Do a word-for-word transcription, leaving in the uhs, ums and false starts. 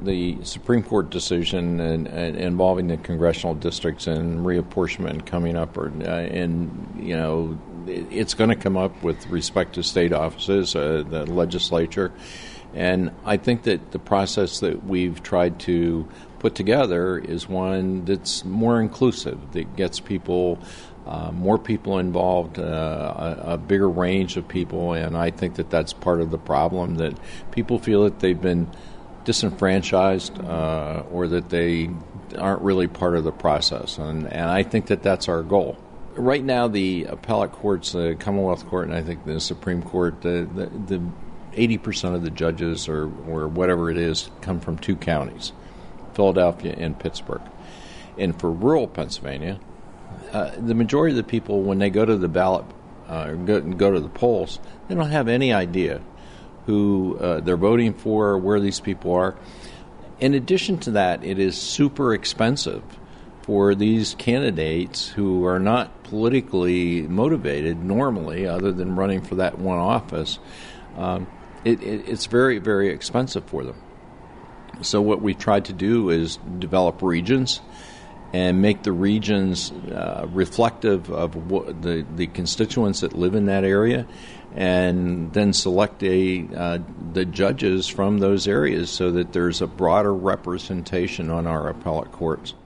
the Supreme Court decision and, and involving the congressional districts and reapportionment coming up, or, uh, and you know, it, it's going to come up with respect to state offices, uh, the legislature, and I think that the process that we've tried to put together is one that's more inclusive, that gets people. Uh, more people involved, uh, a, a bigger range of people, and I think that that's part of the problem, that people feel that they've been disenfranchised uh, or that they aren't really part of the process, and, and I think that that's our goal. Right now, the appellate courts, the Commonwealth Court, and I think the Supreme Court, the, the, the eighty percent of the judges, or, or whatever it is, come from two counties, Philadelphia and Pittsburgh. And for rural Pennsylvania, Uh, the majority of the people, when they go to the ballot, uh, go, go to the polls, they don't have any idea who uh, they're voting for, where these people are. In addition to that, it is super expensive for these candidates who are not politically motivated normally, other than running for that one office. Um, it, it, it's very, very expensive for them. So what we tried to do is develop regions and make the regions uh, reflective of what the, the constituents that live in that area, and then select a uh, the judges from those areas so that there's a broader representation on our appellate courts.